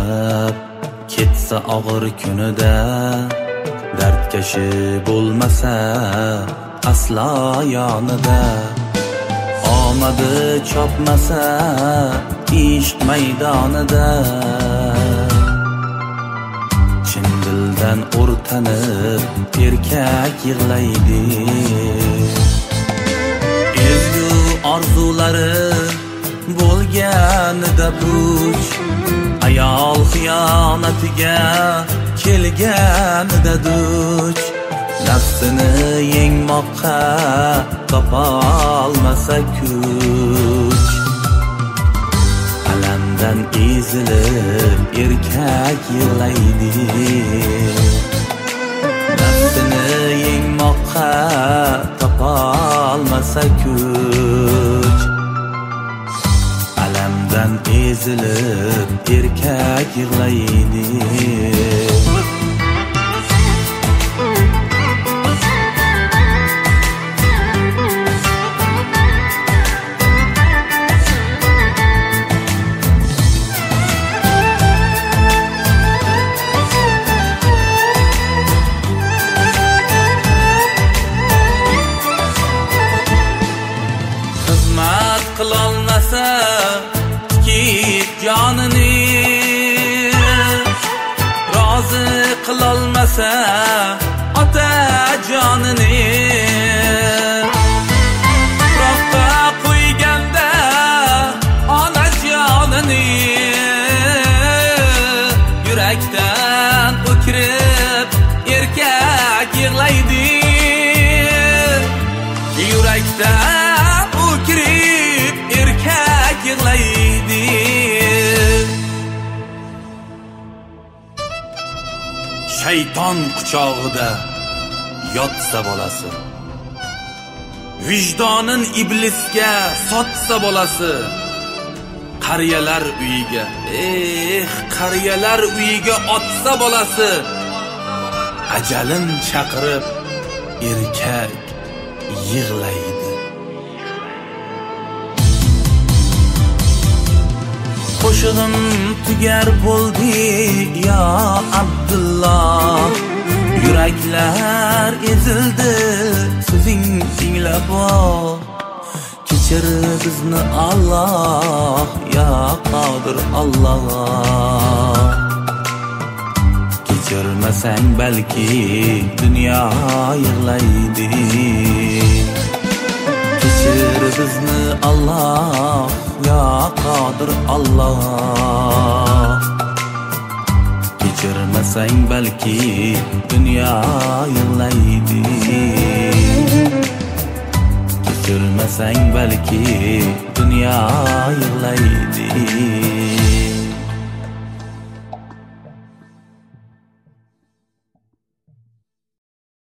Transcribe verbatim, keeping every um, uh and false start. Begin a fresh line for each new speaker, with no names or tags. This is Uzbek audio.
yig'lab ketsa og'ir kunida, dardkashi bo'lmasa aslo yonida, omadi chopmasa ishq maydonida, chin dildan o'rtanib erkak yig'laydi. Ezgu orzulari bo'lganida puch, ayol xiyonatiga kelganida duch, nafsini yengmoqqa topolmasa kuch, alamdan ezilib erkak yig'laydi. Nafsini yengmoqqa topolmasa kuch, alamdan ezilib erkak yig'laydi. Xizmat qilolmasa tikib jonini, rozi qilolmasa ota jonini, roqqa qo'yganda ona jonini, yurakdan o'kirib erkak yig'laydi. Yurakdan o'kirib erkak yig'laydi. Shayton quchog'ida yotsa bolasi, vijdonin iblisga sotsa bolasi, qariyalar uyiga, eh qariyalar uyiga otsa bolasi, ajalin chaqirib erkak yig'laydi. Qo'shig'im tugar bo'ldi ya Abdulloh, yuraklar ezildi so'zing tinglab. Kechir bizni Alloh, ya Qodir Alloh. Kechirmasang balki dunyo yig'laydi. Kechir bizni Alloh, ya Qodir Alloh. Kechirmasang balki dunyo yig'laydi. Kechirmasang balki dunyo yig'laydi.